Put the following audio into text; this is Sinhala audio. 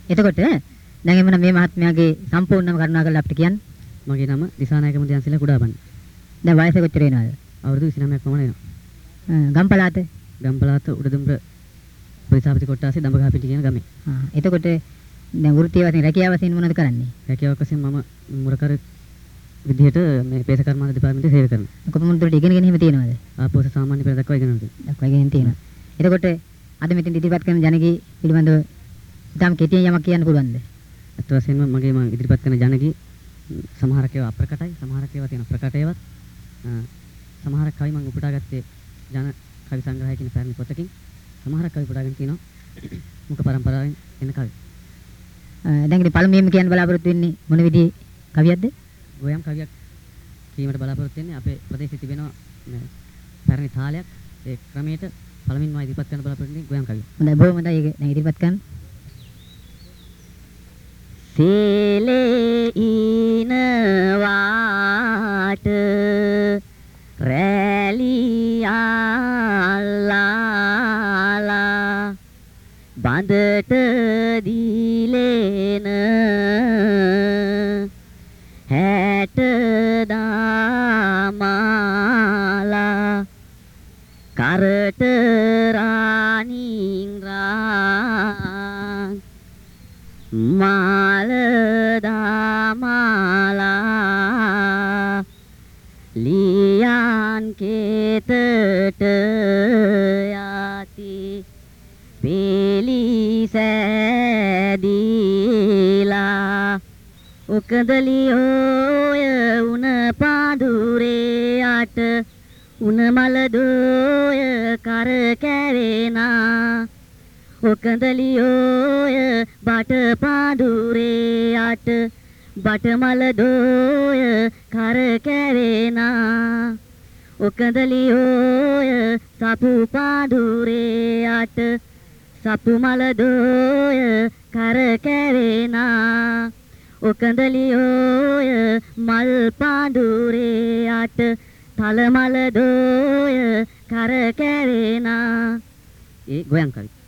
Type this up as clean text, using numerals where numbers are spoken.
එතකොට දැන් එමුන මේ මහත්මයාගේ සම්පූර්ණම කරුණාකරලා අපිට කියන්න. මගේ නම දිසානායක මුදියන්සිලා කුඩාබන්. දැන් වයස කොච්චර වෙනවද? අවුරුදු 29ක් පමණ වෙනවා. ගම්පලාත? ගම්පලාත උඩදුම්බර ප්‍රතිසාපති කොට්ටාසේ දඹගහපිටි කියන ගමේ. එතකොට දැන් වෘත්තීය වශයෙන් රැකියාව වශයෙන් මොනවද කරන්නේ? රැකියාවක් වශයෙන් මම මුරකර විදිහට මේ පේස කර්මාන්ත දෙපාර්තමේන්තුවේ සේවය කරනවා. කොපමණ දුරට ඉගෙනගෙන එහෙම තියෙනවද? ආපෝස සාමාන්‍ය පෙළ දක්වා ඉගෙනගෙන තියෙනවා. දක්වා ඉගෙනගෙන තියෙනවා. එතකොට අද මෙතෙන් ඉදිරිපත් කරන ජනගී පිළිබඳව ඉතාම කෙටියෙන් යමක් කියන්න පුළුවන්ද? අත් වශයෙන්ම මම ඉදිරිපත් කරන ජනගී සමහරක් ඒවා අප්‍රකටයි, සමහරක් ඒවා තියෙන ප්‍රකට ඒවාත්. සමහරක් කවි මම උපුටා ගත්තේ ජන කවි සංග්‍රහය කියන පැරණි පොතකින්. සමහරක් කවි උපුටාගෙන තිනවා මුඛ පරම්පරාවෙන් එන කවි. දැන් ඉතින් පළමුවෙන්ම කියන්න බලාපොරොත්තු වෙන්නේ මොන විදිහේ කවියක්ද? ගෝයම් කවියක් කීමට බලාපොරොත්තු වෙන්නේ අපේ ප්‍රදේශයේ තිබෙනවා පැරණි තාලයක්. ඒ ක්‍රමයට පළමුවෙන්ම ඉදිරිපත් කරන්න බලාපොරොත්තු වෙන්නේ ගෝයම් කවිය. හොඳයි බොහොම හොඳයි. ඒක දැන් ඉදිරිපත් කරන්න. සීලේ ඉනවාට රැලියාලා බඳට දීලේන හැට දාමාලා කරට රාණින් රාන් මාල දාමාලා ලියන් කේතට යති පිලිසැදීලා උකදලියෝය උන පාදුරේ යට උන මලදෝය කර කැවෙනා ඔකඳලියෝය බට පාදුරේ යට බට මලදෝය කර කැවෙනා ඔකඳලියෝය සපු පාදුරේ යට සපු මලදෝය කර කැවෙනා ඔකඳලියෝය මල් පාදුරේ යට තල මලදෝය කර කැවෙනා. ඒ ගෝයන් කවි.